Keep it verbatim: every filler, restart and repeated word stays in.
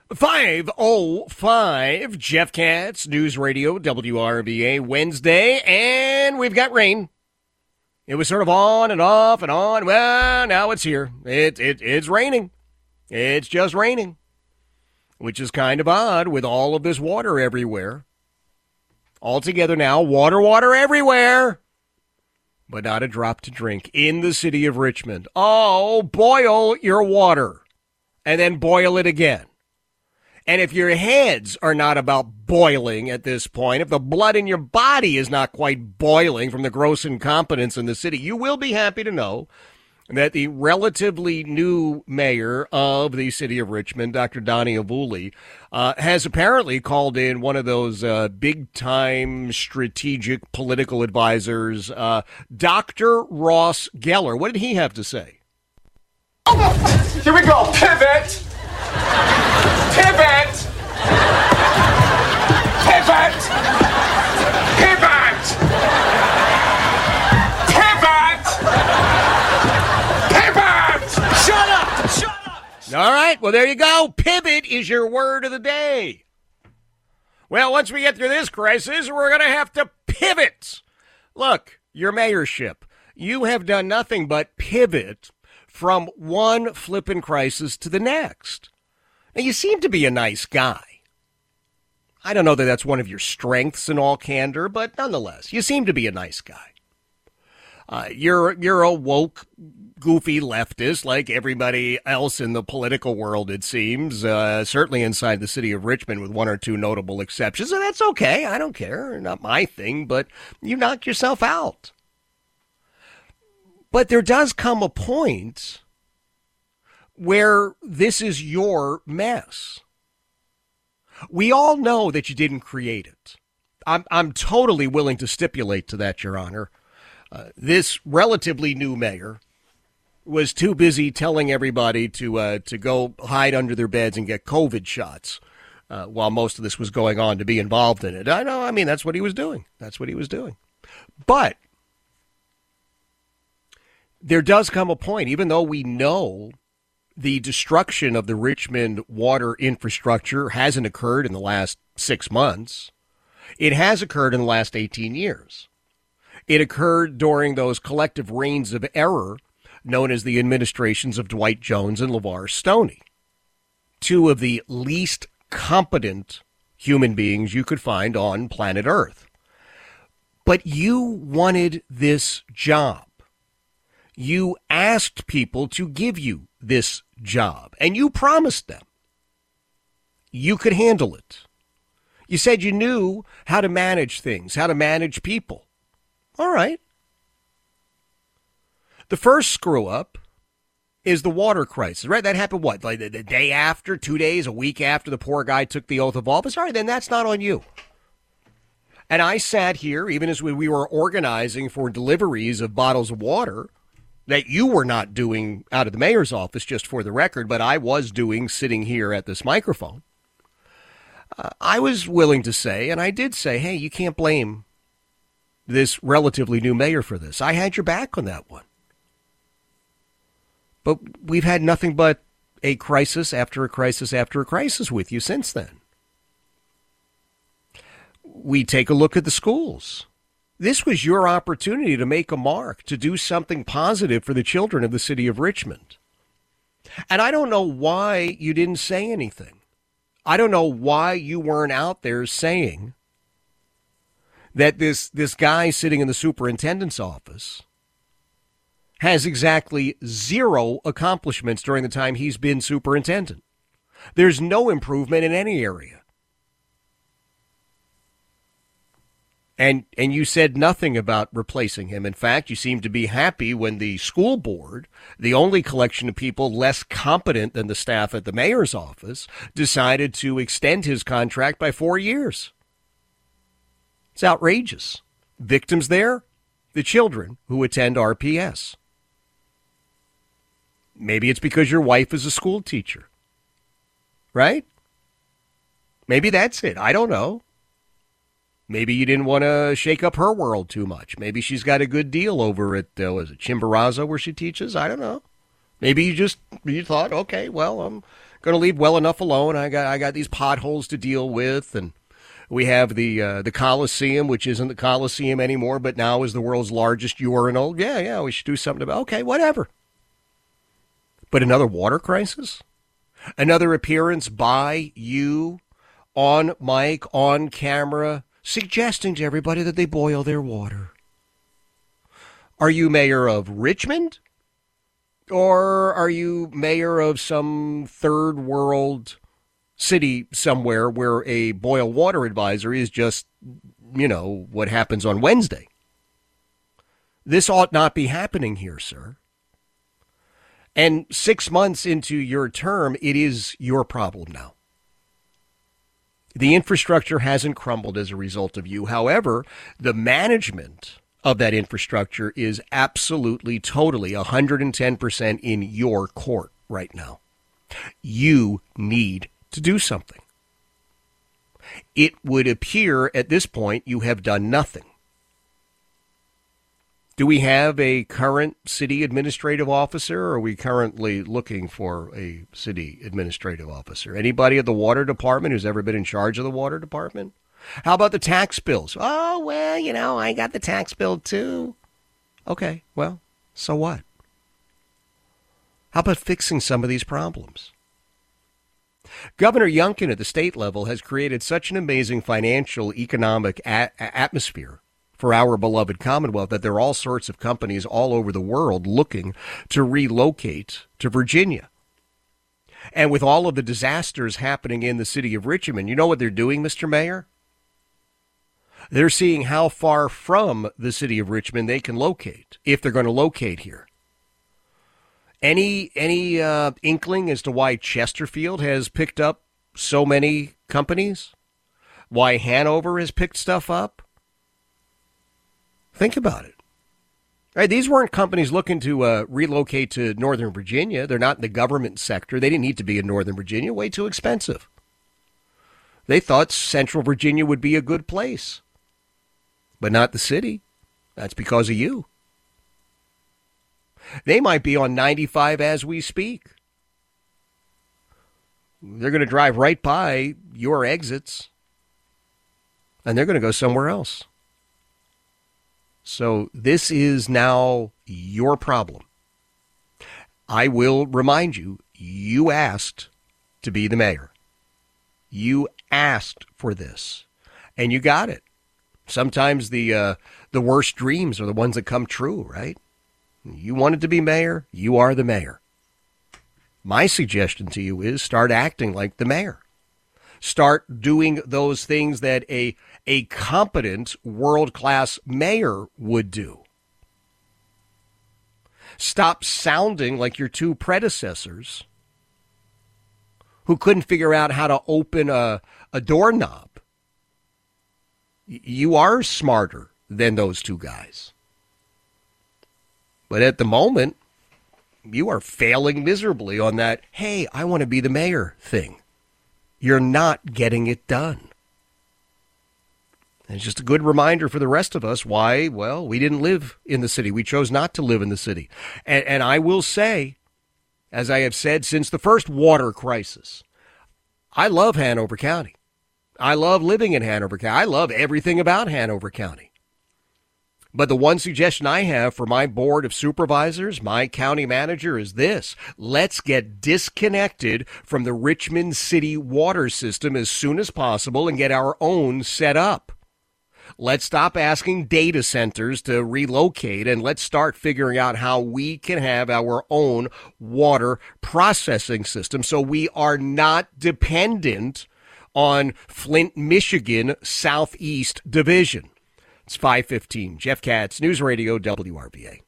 five oh five, Jeff Katz, News Radio, W R V A, Wednesday, and we've got rain. It was sort of on and off and on. Well, now it's here. It, it, it's raining. It's just raining, which is kind of odd with all of this water everywhere. All together now, water, water everywhere, but not a drop to drink in the city of Richmond. Oh, boil your water and then boil it again. And if your heads are not about boiling at this point, if the blood in your body is not quite boiling from the gross incompetence in the city, you will be happy to know that the relatively new mayor of the city of Richmond, Doctor Donnie Avuli, uh, has apparently called in one of those uh, big-time strategic political advisors, uh, Doctor Ross Geller. What did he have to say? Here we go. Pivot. Pivot! Pivot! Pivot! Pivot! Pivot! Shut up! Shut up! All right, well, there you go. Pivot is your word of the day. Well, once we get through this crisis, we're going to have to pivot. Look, your mayorship, you have done nothing but pivot from one flippin' crisis to the next. Now, you seem to be a nice guy. I don't know that that's one of your strengths in all candor, but nonetheless, you seem to be a nice guy. Uh, you're you're a woke, goofy leftist like everybody else in the political world, it seems, uh, certainly inside the city of Richmond with one or two notable exceptions, and that's okay. I don't care. Not my thing, but you knock yourself out. But there does come a point where this is your mess. We all know that you didn't create it. I'm I'm totally willing to stipulate to that, Your Honor. Uh, this relatively new mayor was too busy telling everybody to uh, to go hide under their beds and get COVID shots uh, while most of this was going on to be involved in it. I know, I mean, that's what he was doing. That's what he was doing. But there does come a point, even though we know the destruction of the Richmond water infrastructure hasn't occurred in the last six months. It has occurred in the last eighteen years. It occurred during those collective reigns of error known as the administrations of Dwight Jones and LeVar Stoney, two of the least competent human beings you could find on planet Earth. But you wanted this job. You asked people to give you this job, and you promised them you could handle it. You said you knew how to manage things, how to manage people. All right. The first screw up is the water crisis, right? That happened, what, like the, the day after, two days, a week after the poor guy took the oath of office? All right, then that's not on you. And I sat here, even as we, we were organizing for deliveries of bottles of water, that you were not doing out of the mayor's office, just for the record, but I was doing sitting here at this microphone. Uh, I was willing to say, and I did say, hey, you can't blame this relatively new mayor for this. I had your back on that one. But we've had nothing but a crisis after a crisis after a crisis with you since then. We take a look at the schools. This was your opportunity to make a mark, to do something positive for the children of the city of Richmond. And I don't know why you didn't say anything. I don't know why you weren't out there saying that this, this guy sitting in the superintendent's office has exactly zero accomplishments during the time he's been superintendent. There's no improvement in any area. And and you said nothing about replacing him. In fact, you seemed to be happy when the school board, the only collection of people less competent than the staff at the mayor's office, decided to extend his contract by four years. It's outrageous. Victims there, the children who attend R P S. Maybe it's because your wife is a school teacher, right? Maybe that's it. I don't know. Maybe you didn't want to shake up her world too much. Maybe she's got a good deal over at, uh, was it Chimborazo where she teaches? I don't know. Maybe you just you thought, okay, well, I'm going to leave well enough alone. I got I got these potholes to deal with, and we have the uh, the Coliseum, which isn't the Coliseum anymore, but now is the world's largest urinal. Yeah, yeah, we should do something about. Okay, whatever. But another water crisis, another appearance by you on mic, on camera, suggesting to everybody that they boil their water. Are you mayor of Richmond? Or are you mayor of some third world city somewhere where a boil water advisory is just, you know, what happens on Wednesday? This ought not be happening here, sir. And six months into your term, it is your problem now. The infrastructure hasn't crumbled as a result of you. However, the management of that infrastructure is absolutely, totally, one hundred ten percent in your court right now. You need to do something. It would appear at this point you have done nothing. Do we have a current city administrative officer, or are we currently looking for a city administrative officer? Anybody at the water department who's ever been in charge of the water department? How about the tax bills? Oh, well, you know, I got the tax bill too. Okay, well, so what? How about fixing some of these problems? Governor Youngkin at the state level has created such an amazing financial, economic a- atmosphere for our beloved Commonwealth that there are all sorts of companies all over the world looking to relocate to Virginia. And with all of the disasters happening in the city of Richmond, you know what they're doing, Mister Mayor? They're seeing how far from the city of Richmond they can locate, if they're going to locate here. Any any uh, inkling as to why Chesterfield has picked up so many companies? Why Hanover has picked stuff up? Think about it. All right, these weren't companies looking to uh, relocate to Northern Virginia. They're not in the government sector. They didn't need to be in Northern Virginia. Way too expensive. They thought Central Virginia would be a good place, but not the city. That's because of you. They might be on ninety-five as we speak. They're going to drive right by your exits, and they're going to go somewhere else. So this is now your problem. I will remind you, you asked to be the mayor. You asked for this, and you got it. Sometimes the uh, the worst dreams are the ones that come true, right? You wanted to be mayor, you are the mayor. My suggestion to you is start acting like the mayor. Start doing those things that a a competent, world-class mayor would do. Stop sounding like your two predecessors who couldn't figure out how to open a, a doorknob. You are smarter than those two guys. But at the moment, you are failing miserably on that, hey, I want to be the mayor thing. You're not getting it done. And it's just a good reminder for the rest of us why, well, we didn't live in the city. We chose not to live in the city. And, and I will say, as I have said since the first water crisis, I love Hanover County. I love living in Hanover County. I love everything about Hanover County. But the one suggestion I have for my board of supervisors, my county manager, is this. Let's get disconnected from the Richmond City water system as soon as possible and get our own set up. Let's stop asking data centers to relocate, and let's start figuring out how we can have our own water processing system so we are not dependent on Flint, Michigan, Southeast Division. It's five fifteen. Jeff Katz, News Radio W R V A.